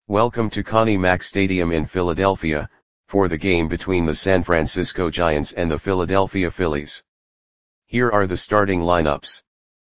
Welcome to Connie Mack Stadium in Philadelphia, for the game between the San Francisco Giants and the Philadelphia Phillies. Here are the starting lineups.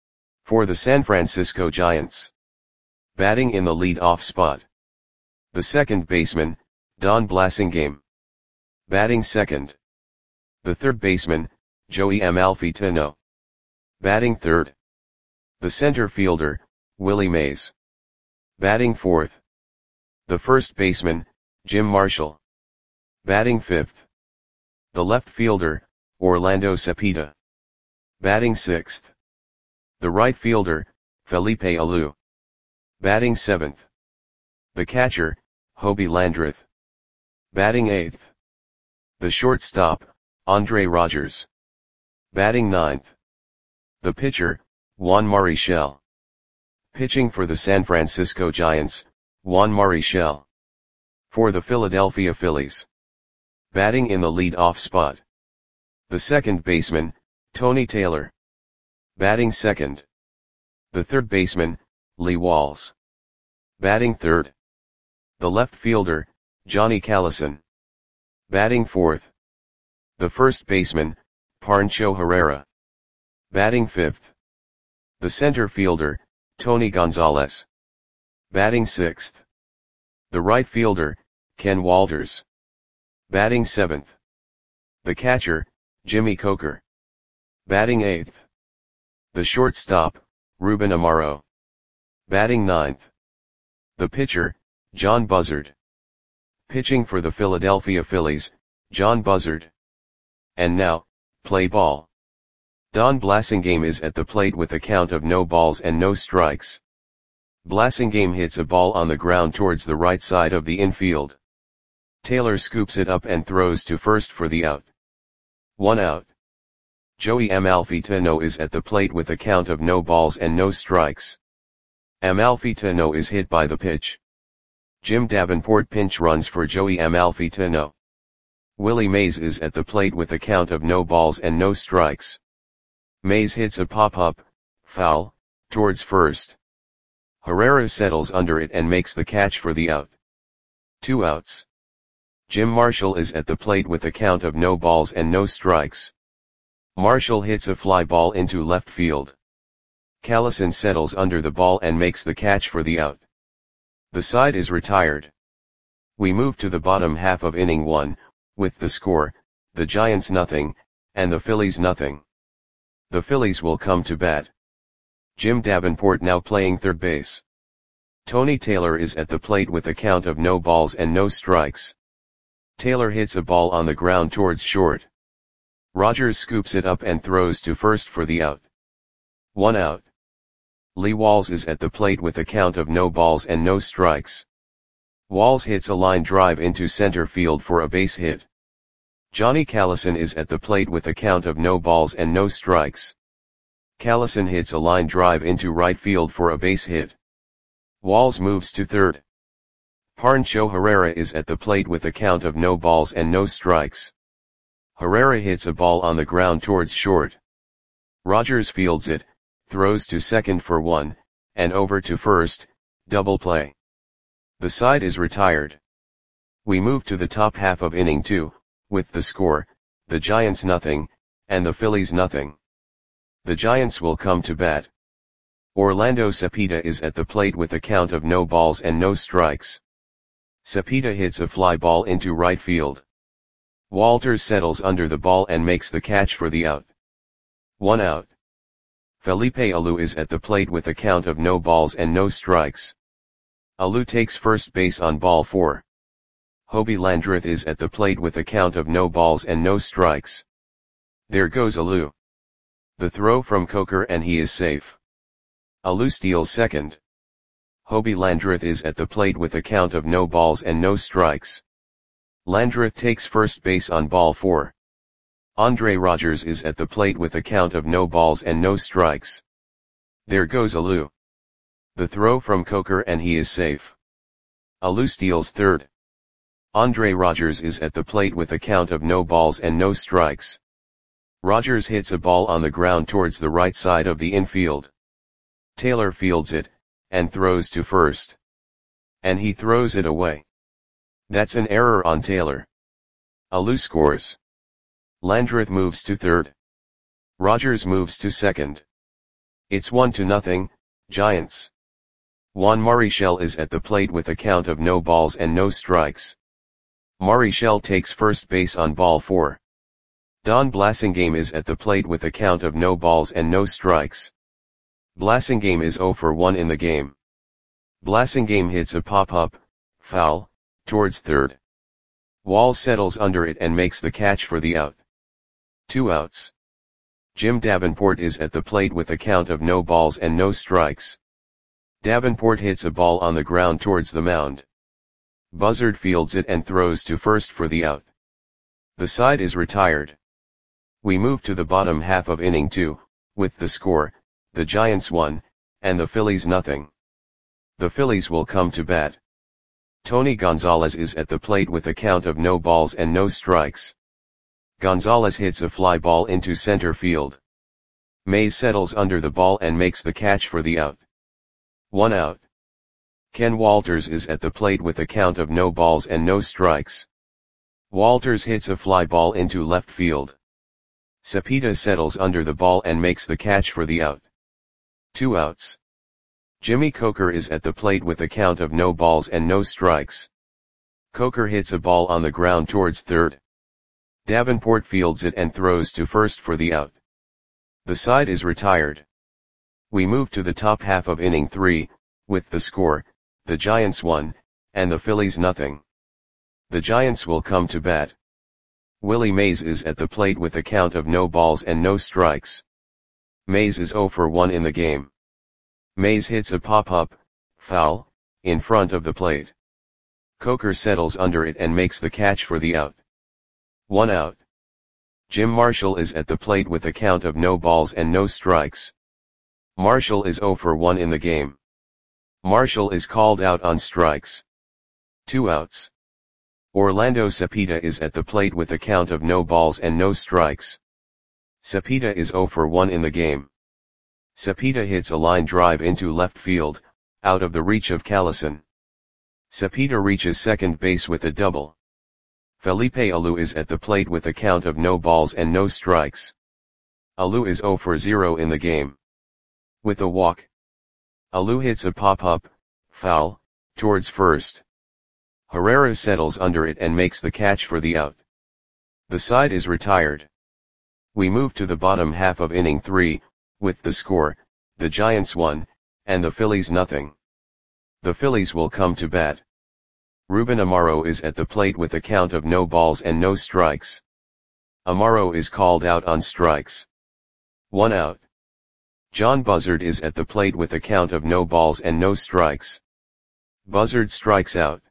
For the San Francisco Giants. Batting in the lead-off spot. The second baseman, Don Blasingame. Batting second. The third baseman, Joey Amalfitano. Batting third. The center fielder, Willie Mays. Batting fourth. The first baseman, Jim Marshall. Batting fifth. The left fielder, Orlando Cepeda. Batting sixth. The right fielder, Felipe Alou. Batting seventh. The catcher, Hobie Landreth. Batting eighth. The shortstop, Andre Rogers. Batting ninth. The pitcher, Juan Marichal. Pitching for the San Francisco Giants, Juan Marichal. For the Philadelphia Phillies. Batting in the lead-off spot. The second baseman, Tony Taylor. Batting second. The third baseman, Lee Walls. Batting third. The left fielder, Johnny Callison. Batting fourth. The first baseman, Pancho Herrera. Batting fifth. The center fielder, Tony Gonzalez. Batting sixth. The right fielder, Ken Walters. Batting seventh. The catcher, Jimmy Coker. Batting eighth. The shortstop, Ruben Amaro. Batting ninth. The pitcher, John Buzzard. Pitching for the Philadelphia Phillies, John Buzzard. And now, play ball. Don Blasingame is at the plate with a count of no balls and no strikes. Blasingame hits a ball on the ground towards the right side of the infield. Taylor scoops it up and throws to first for the out. 1 out. Joey Amalfitano is at the plate with a count of no balls and no strikes. Amalfitano is hit by the pitch. Jim Davenport pinch runs for Joey Amalfitano. Willie Mays is at the plate with a count of no balls and no strikes. Mays hits a pop-up, foul, towards first. Herrera settles under it and makes the catch for the out. 2 outs. Jim Marshall is at the plate with a count of no balls and no strikes. Marshall hits a fly ball into left field. Callison settles under the ball and makes the catch for the out. The side is retired. We move to the bottom half of inning 1, with the score, the Giants nothing, and the Phillies nothing. The Phillies will come to bat. Jim Davenport now playing third base. Tony Taylor is at the plate with a count of no balls and no strikes. Taylor hits a ball on the ground towards short. Rogers scoops it up and throws to first for the out. 1 out. Lee Walls is at the plate with a count of no balls and no strikes. Walls hits a line drive into center field for a base hit. Johnny Callison is at the plate with a count of no balls and no strikes. Callison hits a line drive into right field for a base hit. Walls moves to third. Pancho Herrera is at the plate with a count of no balls and no strikes. Herrera hits a ball on the ground towards short. Rogers fields it, throws to second for 1, and over to first, double play. The side is retired. We move to the top half of inning 2, with the score, the Giants nothing, and the Phillies nothing. The Giants will come to bat. Orlando Cepeda is at the plate with a count of no balls and no strikes. Cepeda hits a fly ball into right field. Walters settles under the ball and makes the catch for the out. 1 out. Felipe Alou is at the plate with a count of no balls and no strikes. Alou takes first base on ball 4. Hobie Landreth is at the plate with a count of no balls and no strikes. There goes Alou. The throw from Coker and he is safe. Alou steals second. Hobie Landreth is at the plate with a count of no balls and no strikes. Landreth takes first base on ball 4. Andre Rogers is at the plate with a count of no balls and no strikes. There goes Alou. The throw from Coker and he is safe. Alou steals third. Andre Rogers is at the plate with a count of no balls and no strikes. Rogers hits a ball on the ground towards the right side of the infield. Taylor fields it, and throws to first. And he throws it away. That's an error on Taylor. Alou scores. Landreth moves to third. Rogers moves to second. It's 1-0, Giants. Juan Marichal is at the plate with a count of no balls and no strikes. Marichal takes first base on ball 4. Don Blasingame is at the plate with a count of no balls and no strikes. Blasingame is 0 for 1 in the game. Blasingame hits a pop-up, foul, towards third. Walls settles under it and makes the catch for the out. 2 outs. Jim Davenport is at the plate with a count of no balls and no strikes. Davenport hits a ball on the ground towards the mound. Buzzard fields it and throws to first for the out. The side is retired. We move to the bottom half of inning 2, with the score, the Giants 1, and the Phillies 0. The Phillies will come to bat. Tony Gonzalez is at the plate with a count of no balls and no strikes. Gonzalez hits a fly ball into center field. Mays settles under the ball and makes the catch for the out. 1 out. Ken Walters is at the plate with a count of no balls and no strikes. Walters hits a fly ball into left field. Cepeda settles under the ball and makes the catch for the out. 2 outs. Jimmy Coker is at the plate with a count of no balls and no strikes. Coker hits a ball on the ground towards third. Davenport fields it and throws to first for the out. The side is retired. We move to the top half of inning 3, with the score, the Giants 1, and the Phillies 0. The Giants will come to bat. Willie Mays is at the plate with a count of no balls and no strikes. Mays is 0 for 1 in the game. Mays hits a pop-up, foul, in front of the plate. Coker settles under it and makes the catch for the out. 1 out. Jim Marshall is at the plate with a count of no balls and no strikes. Marshall is 0 for 1 in the game. Marshall is called out on strikes. 2 outs. Orlando Cepeda is at the plate with a count of no balls and no strikes. Cepeda is 0 for 1 in the game. Cepeda hits a line drive into left field, out of the reach of Callison. Cepeda reaches second base with a double. Felipe Alou is at the plate with a count of no balls and no strikes. Alou is 0 for 0 in the game. With a walk. Alou hits a pop-up, foul, towards first. Herrera settles under it and makes the catch for the out. The side is retired. We move to the bottom half of inning 3, with the score, the Giants 1, and the Phillies 0. The Phillies will come to bat. Ruben Amaro is at the plate with a count of no balls and no strikes. Amaro is called out on strikes. 1 out. John Buzzard is at the plate with a count of no balls and no strikes. Buzzard strikes out.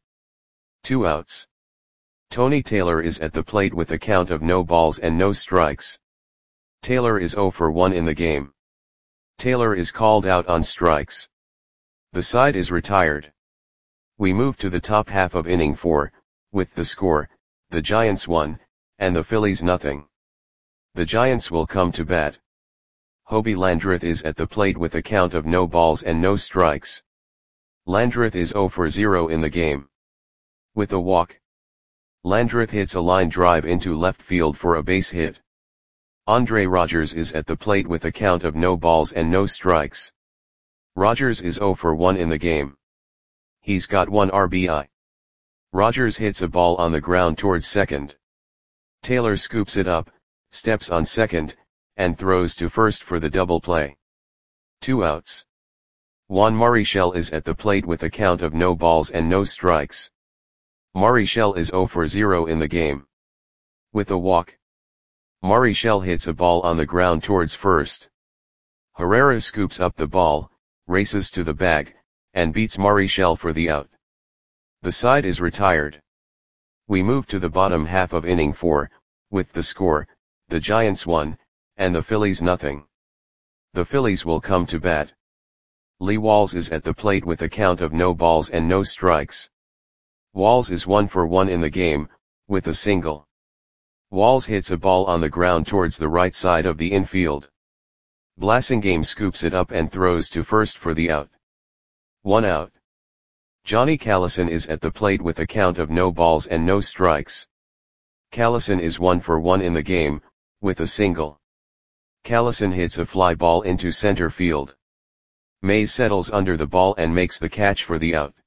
2 outs. Tony Taylor is at the plate with a count of no balls and no strikes. Taylor is 0 for 1 in the game. Taylor is called out on strikes. The side is retired. We move to the top half of inning 4, with the score, the Giants 1, and the Phillies 0. The Giants will come to bat. Hobie Landreth is at the plate with a count of no balls and no strikes. Landreth is 0 for 0 in the game. With a walk. Landreth hits a line drive into left field for a base hit. Andre Rogers is at the plate with a count of no balls and no strikes. Rogers is 0 for 1 in the game. He's got 1 RBI. Rogers hits a ball on the ground towards second. Taylor scoops it up, steps on second, and throws to first for the double play. 2 outs. Juan Marichal is at the plate with a count of no balls and no strikes. Marichal is 0 for 0 in the game. With a walk. Marichal hits a ball on the ground towards first. Herrera scoops up the ball, races to the bag, and beats Marichal for the out. The side is retired. We move to the bottom half of inning 4, with the score, the Giants 1, and the Phillies 0. The Phillies will come to bat. Lee Walls is at the plate with a count of no balls and no strikes. Walls is 1 for 1 in the game, with a single. Walls hits a ball on the ground towards the right side of the infield. Blasingame scoops it up and throws to first for the out. 1 out. Johnny Callison is at the plate with a count of no balls and no strikes. Callison is 1 for 1 in the game, with a single. Callison hits a fly ball into center field. Mays settles under the ball and makes the catch for the out.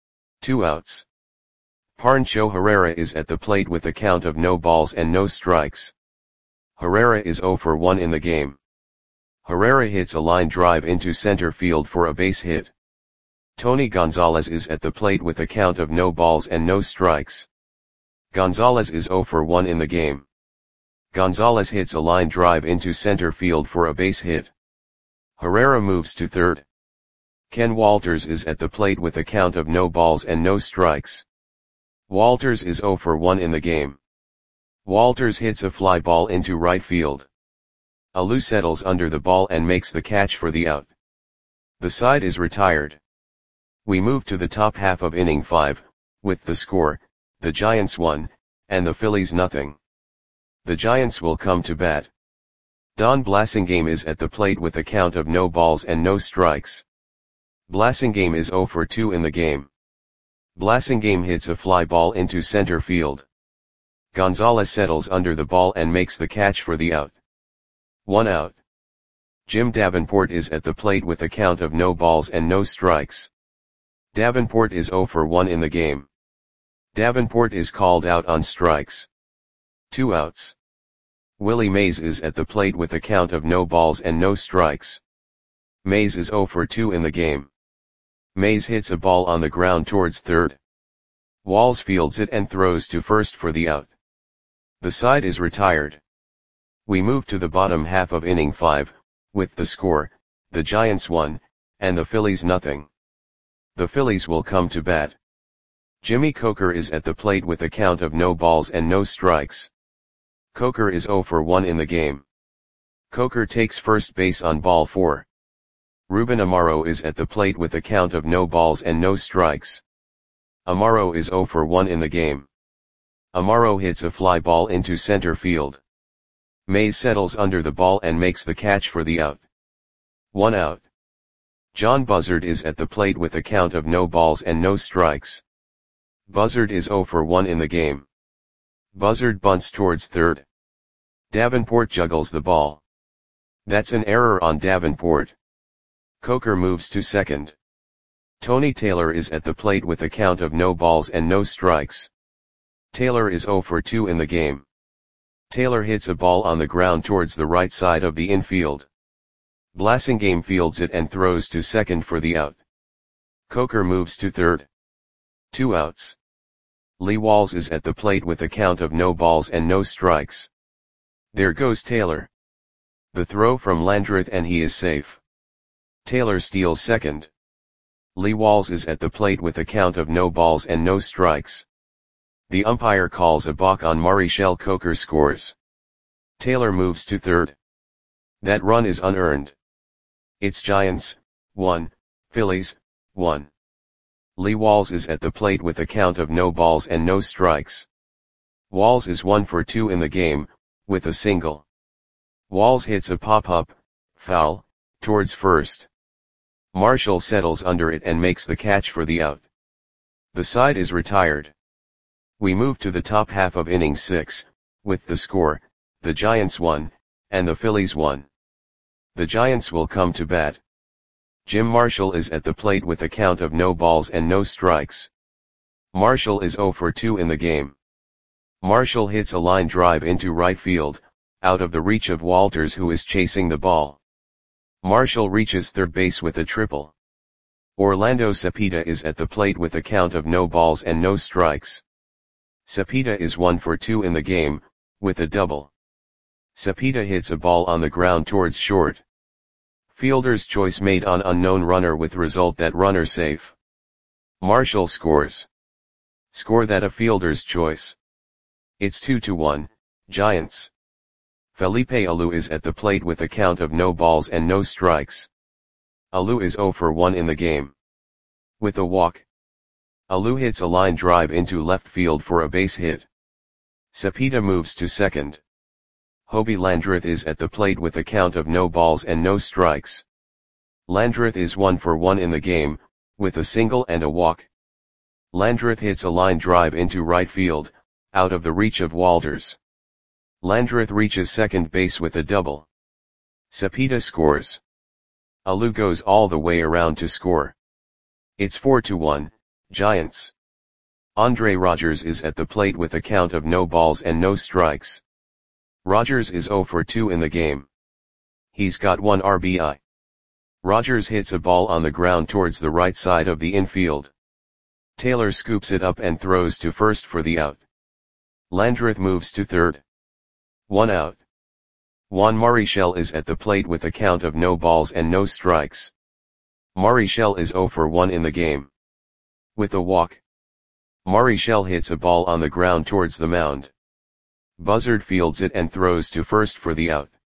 2 outs. Pancho Herrera is at the plate with a count of no balls and no strikes. Herrera is 0 for 1 in the game. Herrera hits a line drive into center field for a base hit. Tony Gonzalez is at the plate with a count of no balls and no strikes. Gonzalez is 0 for 1 in the game. Gonzalez hits a line drive into center field for a base hit. Herrera moves to third. Ken Walters is at the plate with a count of no balls and no strikes. Walters is 0 for 1 in the game. Walters hits a fly ball into right field. Alou settles under the ball and makes the catch for the out. The side is retired. We move to the top half of inning 5, with the score, the Giants 1, and the Phillies nothing. The Giants will come to bat. Don Blasingame is at the plate with a count of no balls and no strikes. Blasingame is 0 for 2 in the game. Blasingame hits a fly ball into center field. Gonzalez settles under the ball and makes the catch for the out. 1 out. Jim Davenport is at the plate with a count of no balls and no strikes. Davenport is 0 for 1 in the game. Davenport is called out on strikes. 2 outs. Willie Mays is at the plate with a count of no balls and no strikes. Mays is 0 for 2 in the game. Mays hits a ball on the ground towards third. Walls fields it and throws to first for the out. The side is retired. We move to the bottom half of inning 5, with the score, the Giants 1, and the Phillies nothing. The Phillies will come to bat. Jimmy Coker is at the plate with a count of no balls and no strikes. Coker is 0 for 1 in the game. Coker takes first base on ball 4. Ruben Amaro is at the plate with a count of no balls and no strikes. Amaro is 0 for 1 in the game. Amaro hits a fly ball into center field. Mays settles under the ball and makes the catch for the out. 1 out. John Buzzard is at the plate with a count of no balls and no strikes. Buzzard is 0 for 1 in the game. Buzzard bunts towards third. Davenport juggles the ball. That's an error on Davenport. Coker moves to second. Tony Taylor is at the plate with a count of no balls and no strikes. Taylor is 0 for 2 in the game. Taylor hits a ball on the ground towards the right side of the infield. Blasingame fields it and throws to second for the out. Coker moves to third. 2 outs. Lee Walls is at the plate with a count of no balls and no strikes. There goes Taylor. The throw from Landreth and he is safe. Taylor steals second. Lee Walls is at the plate with a count of no balls and no strikes. The umpire calls a balk on Marichal. Coker scores. Taylor moves to third. That run is unearned. It's Giants, 1, Phillies, 1. Lee Walls is at the plate with a count of no balls and no strikes. Walls is 1 for 2 in the game, with a single. Walls hits a pop-up, foul, towards first. Marshall settles under it and makes the catch for the out. The side is retired. We move to the top half of inning 6, with the score, the Giants 1, and the Phillies 1. The Giants will come to bat. Jim Marshall is at the plate with a count of no balls and no strikes. Marshall is 0 for 2 in the game. Marshall hits a line drive into right field, out of the reach of Walters who is chasing the ball. Marshall reaches third base with a triple. Orlando Cepeda is at the plate with a count of no balls and no strikes. Cepeda is 1 for 2 in the game, with a double. Cepeda hits a ball on the ground towards short. Fielder's choice made on unknown runner with result that runner safe. Marshall scores. Score that a fielder's choice. It's 2-1, Giants. Felipe Alou is at the plate with a count of no balls and no strikes. Alou is 0 for 1 in the game. With a walk. Alou hits a line drive into left field for a base hit. Cepeda moves to second. Hobie Landreth is at the plate with a count of no balls and no strikes. Landreth is 1 for 1 in the game, with a single and a walk. Landreth hits a line drive into right field, out of the reach of Walters. Landreth reaches second base with a double. Cepeda scores. Alou goes all the way around to score. It's 4-1, Giants. Andre Rogers is at the plate with a count of no balls and no strikes. Rogers is 0 for 2 in the game. He's got 1 RBI. Rogers hits a ball on the ground towards the right side of the infield. Taylor scoops it up and throws to first for the out. Landreth moves to third. 1 out. Juan Marichal is at the plate with a count of no balls and no strikes. Marichal is 0 for 1 in the game. With a walk. Marichal hits a ball on the ground towards the mound. Buzzard fields it and throws to first for the out.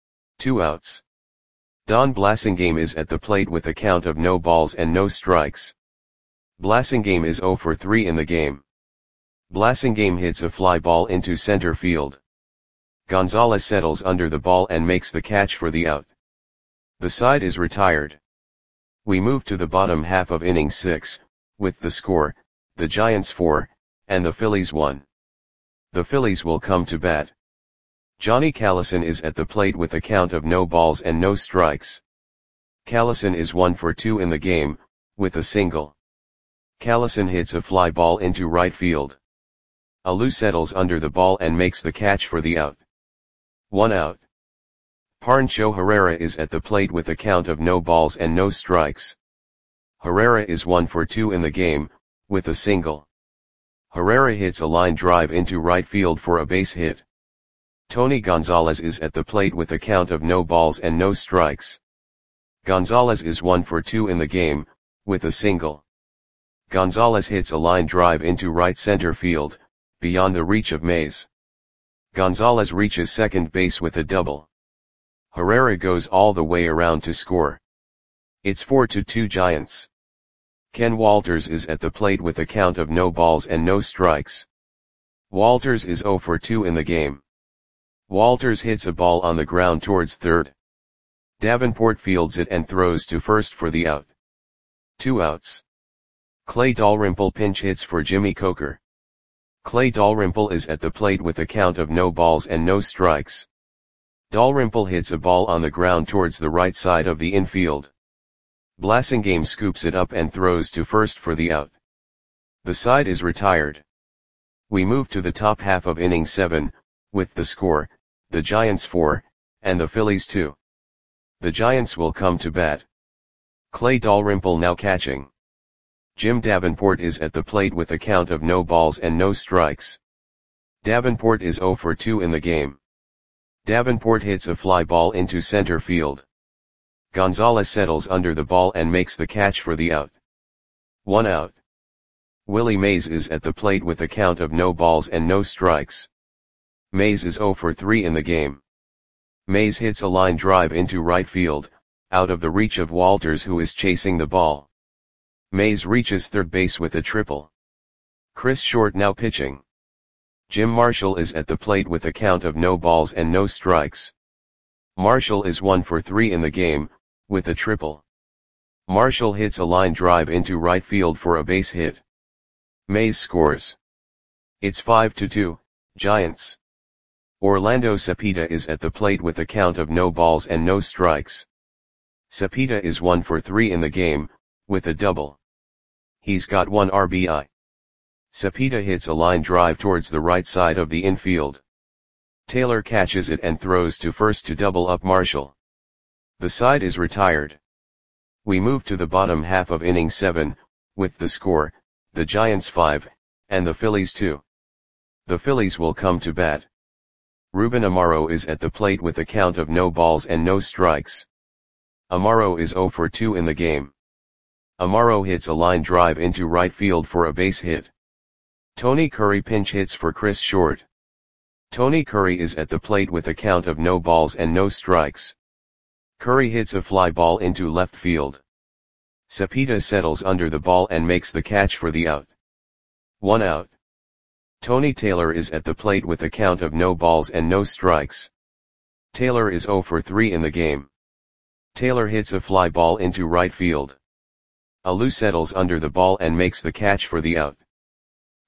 2 outs. Don Blasingame is at the plate with a count of no balls and no strikes. Blasingame is 0 for 3 in the game. Blasingame hits a fly ball into center field. Gonzalez settles under the ball and makes the catch for the out. The side is retired. We move to the bottom half of inning 6, with the score, the Giants 4, and the Phillies 1. The Phillies will come to bat. Johnny Callison is at the plate with a count of no balls and no strikes. Callison is 1 for 2 in the game, with a single. Callison hits a fly ball into right field. Alou settles under the ball and makes the catch for the out. 1 out. Pancho Herrera is at the plate with a count of no balls and no strikes. Herrera is 1 for 2 in the game, with a single. Herrera hits a line drive into right field for a base hit. Tony Gonzalez is at the plate with a count of no balls and no strikes. Gonzalez is 1 for 2 in the game, with a single. Gonzalez hits a line drive into right center field, beyond the reach of Mays. Gonzalez reaches second base with a double. Herrera goes all the way around to score. It's 4-2 Giants. Ken Walters is at the plate with a count of no balls and no strikes. Walters is 0 for 2 in the game. Walters hits a ball on the ground towards third. Davenport fields it and throws to first for the out. 2 outs. Clay Dalrymple pinch hits for Jimmy Coker. Clay Dalrymple is at the plate with a count of no balls and no strikes. Dalrymple hits a ball on the ground towards the right side of the infield. Blasingame scoops it up and throws to first for the out. The side is retired. We move to the top half of inning 7, with the score, the Giants 4, and the Phillies 2. The Giants will come to bat. Clay Dalrymple now catching. Jim Davenport is at the plate with a count of no balls and no strikes. Davenport is 0 for 2 in the game. Davenport hits a fly ball into center field. Gonzalez settles under the ball and makes the catch for the out. 1 out. Willie Mays is at the plate with a count of no balls and no strikes. Mays is 0 for 3 in the game. Mays hits a line drive into right field, out of the reach of Walters who is chasing the ball. Mays reaches third base with a triple. Chris Short now pitching. Jim Marshall is at the plate with a count of no balls and no strikes. Marshall is 1 for 3 in the game, with a triple. Marshall hits a line drive into right field for a base hit. Mays scores. It's 5-2, Giants. Orlando Cepeda is at the plate with a count of no balls and no strikes. Cepeda is 1 for 3 in the game, with a double. He's got 1 RBI. Cepeda hits a line drive towards the right side of the infield. Taylor catches it and throws to first to double up Marshall. The side is retired. We move to the bottom half of inning 7, with the score, the Giants 5, and the Phillies 2. The Phillies will come to bat. Ruben Amaro is at the plate with a count of no balls and no strikes. Amaro is 0 for 2 in the game. Amaro hits a line drive into right field for a base hit. Tony Curry pinch hits for Chris Short. Tony Curry is at the plate with a count of no balls and no strikes. Curry hits a fly ball into left field. Cepeda settles under the ball and makes the catch for the out. 1 out. Tony Taylor is at the plate with a count of no balls and no strikes. Taylor is 0 for 3 in the game. Taylor hits a fly ball into right field. Alou settles under the ball and makes the catch for the out.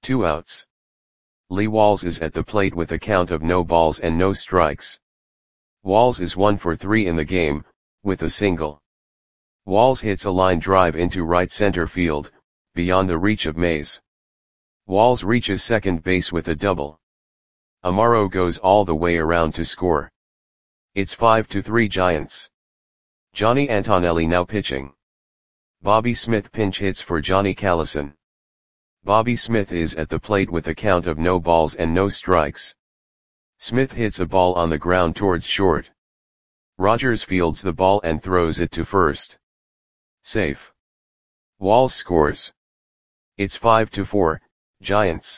2 outs. Lee Walls is at the plate with a count of no balls and no strikes. Walls is 1 for 3 in the game, with a single. Walls hits a line drive into right center field, beyond the reach of Mays. Walls reaches second base with a double. Amaro goes all the way around to score. It's 5-3 Giants. Johnny Antonelli now pitching. Bobby Smith pinch hits for Johnny Callison. Bobby Smith is at the plate with a count of no balls and no strikes. Smith hits a ball on the ground towards short. Rogers fields the ball and throws it to first. Safe. Walls scores. It's 5-4, Giants.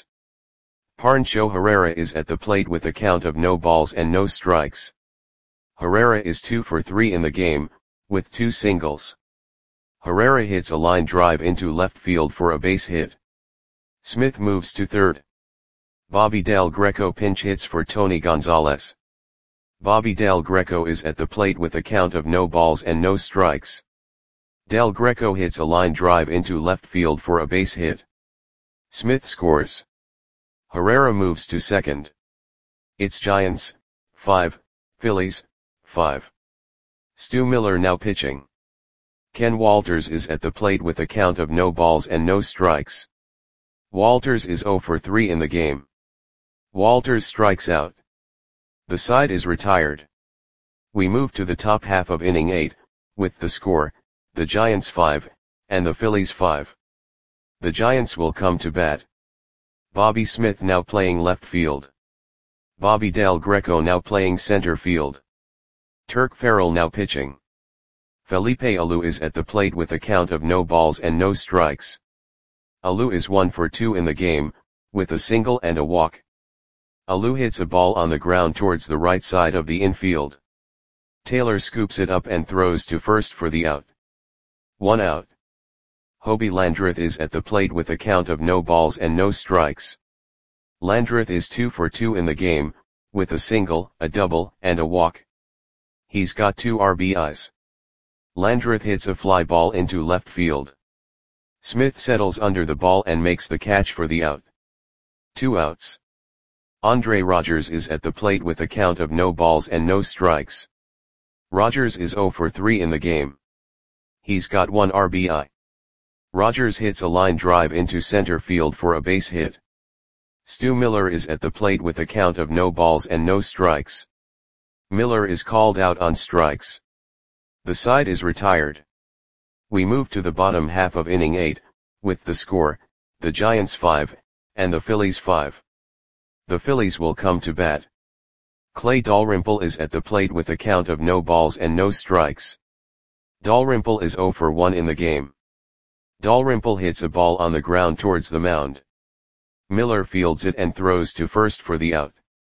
Pancho Herrera is at the plate with a count of no balls and no strikes. Herrera is 2 for 3 in the game, with 2 singles. Herrera hits a line drive into left field for a base hit. Smith moves to third. Bobby Del Greco pinch hits for Tony Gonzalez. Bobby Del Greco is at the plate with a count of no balls and no strikes. Del Greco hits a line drive into left field for a base hit. Smith scores. Herrera moves to second. It's Giants, 5, Phillies, 5. Stu Miller now pitching. Ken Walters is at the plate with a count of no balls and no strikes. Walters is 0 for 3 in the game. Walters strikes out. The side is retired. We move to the top half of inning 8, with the score, the Giants 5, and the Phillies 5. The Giants will come to bat. Bobby Smith now playing left field. Bobby Del Greco now playing center field. Turk Farrell now pitching. Felipe Alou is at the plate with a count of no balls and no strikes. Alou is 1 for 2 in the game, with a single and a walk. Alou hits a ball on the ground towards the right side of the infield. Taylor scoops it up and throws to first for the out. 1 out. Hobie Landreth is at the plate with a count of no balls and no strikes. Landreth is 2 for 2 in the game, with a single, a double, and a walk. He's got 2 RBIs. Landreth hits a fly ball into left field. Smith settles under the ball and makes the catch for the out. 2 outs. Andre Rogers is at the plate with a count of no balls and no strikes. Rogers is 0 for 3 in the game. He's got 1 RBI. Rogers hits a line drive into center field for a base hit. Stu Miller is at the plate with a count of no balls and no strikes. Miller is called out on strikes. The side is retired. We move to the bottom half of inning 8, with the score, the Giants 5, and the Phillies 5. The Phillies will come to bat. Clay Dalrymple is at the plate with a count of no balls and no strikes. Dalrymple is 0 for 1 in the game. Dalrymple hits a ball on the ground towards the mound. Miller fields it and throws to first for the out.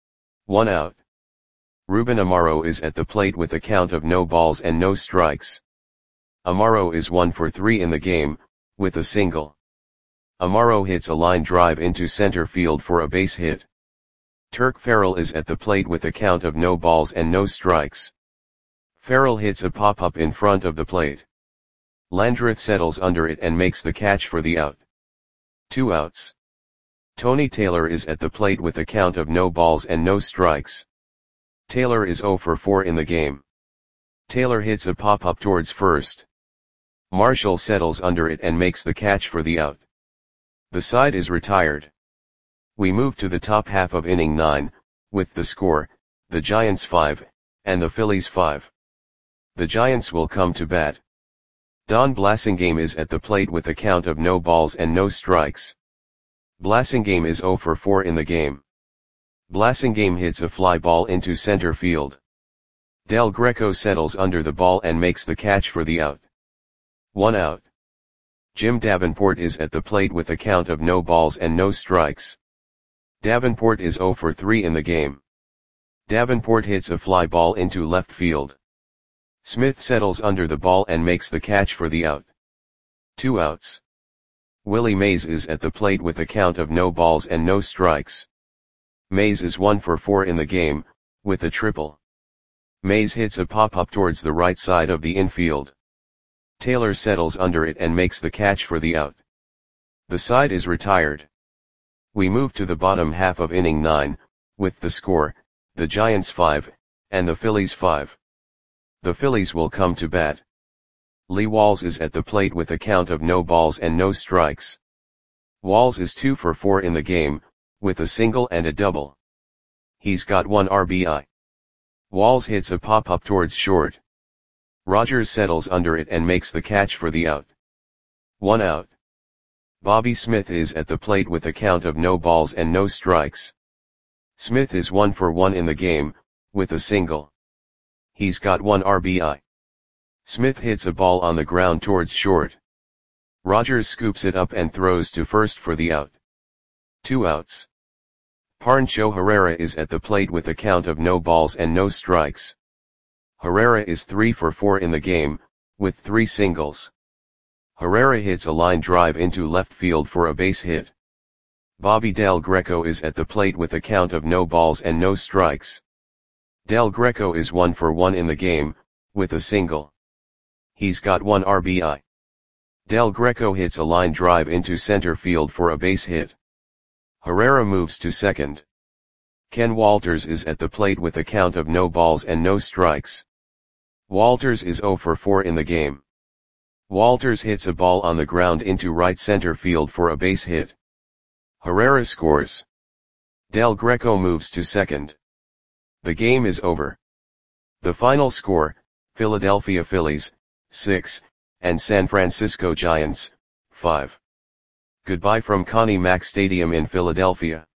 1 out. Ruben Amaro is at the plate with a count of no balls and no strikes. Amaro is 1 for 3 in the game, with a single. Amaro hits a line drive into center field for a base hit. Turk Farrell is at the plate with a count of no balls and no strikes. Farrell hits a pop-up in front of the plate. Landreth settles under it and makes the catch for the out. 2 outs. Tony Taylor is at the plate with a count of no balls and no strikes. Taylor is 0 for 4 in the game. Taylor hits a pop-up towards first. Marshall settles under it and makes the catch for the out. The side is retired. We move to the top half of inning 9, with the score, the Giants 5, and the Phillies 5. The Giants will come to bat. Don Blasingame is at the plate with a count of no balls and no strikes. Blasingame is 0 for 4 in the game. Blasingame hits a fly ball into center field. Del Greco settles under the ball and makes the catch for the out. 1 out. Jim Davenport is at the plate with a count of no balls and no strikes. Davenport is 0 for 3 in the game. Davenport hits a fly ball into left field. Smith settles under the ball and makes the catch for the out. 2 outs. Willie Mays is at the plate with a count of no balls and no strikes. Mays is 1 for 4 in the game, with a triple. Mays hits a pop-up towards the right side of the infield. Taylor settles under it and makes the catch for the out. The side is retired. We move to the bottom half of inning 9, with the score, the Giants 5, and the Phillies 5. The Phillies will come to bat. Lee Walls is at the plate with a count of no balls and no strikes. Walls is 2 for 4 in the game, with a single and a double. He's got 1 RBI. Walls hits a pop-up towards short. Rogers settles under it and makes the catch for the out. 1 out. Bobby Smith is at the plate with a count of no balls and no strikes. Smith is 1 for 1 in the game, with a single. He's got 1 RBI. Smith hits a ball on the ground towards short. Rogers scoops it up and throws to first for the out. 2 outs. Pancho Herrera is at the plate with a count of no balls and no strikes. Herrera is 3 for 4 in the game, with 3 singles. Herrera hits a line drive into left field for a base hit. Bobby Del Greco is at the plate with a count of no balls and no strikes. Del Greco is 1 for 1 in the game, with a single. He's got 1 RBI. Del Greco hits a line drive into center field for a base hit. Herrera moves to second. Ken Walters is at the plate with a count of no balls and no strikes. Walters is 0 for 4 in the game. Walters hits a ball on the ground into right center field for a base hit. Herrera scores. Del Greco moves to second. The game is over. The final score, Philadelphia Phillies, 6, and San Francisco Giants, 5. Goodbye from Connie Mack Stadium in Philadelphia.